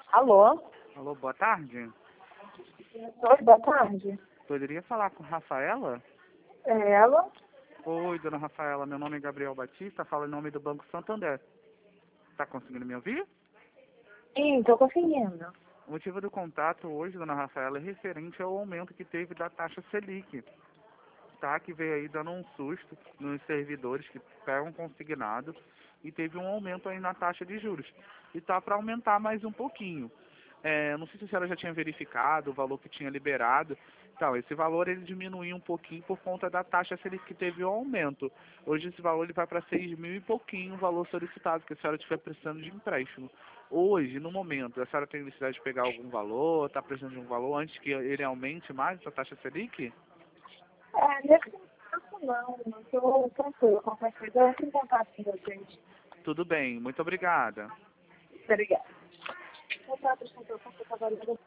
Alô? Alô, boa tarde. Oi, boa tarde. Poderia falar com Rafaela? É ela? Oi, dona Rafaela, meu nome é Gabriel Batista, falo em nome do Banco Santander. Tá conseguindo me ouvir? Sim, tô conseguindo. O motivo do contato hoje, dona Rafaela, é referente ao aumento que teve da taxa Selic, tá? Que veio aí dando um susto nos servidores que pegam consignado e teve um aumento aí na taxa de juros. E tá para aumentar mais um pouquinho. Não sei se a senhora já tinha verificado o valor que tinha liberado. Então, esse valor ele diminuiu um pouquinho por conta da taxa Selic que teve um aumento. Hoje esse valor ele vai para 6 mil e pouquinho o valor solicitado, que a senhora estiver precisando de empréstimo. Hoje, no momento, a senhora tem necessidade de pegar algum valor, está precisando de um valor antes que ele aumente mais essa taxa Selic? Nesse momento não tô tranquila. Qualquer coisa eu entro em contato com vocês. Tudo bem, muito obrigada. Obrigada. Contato com o trabalhador.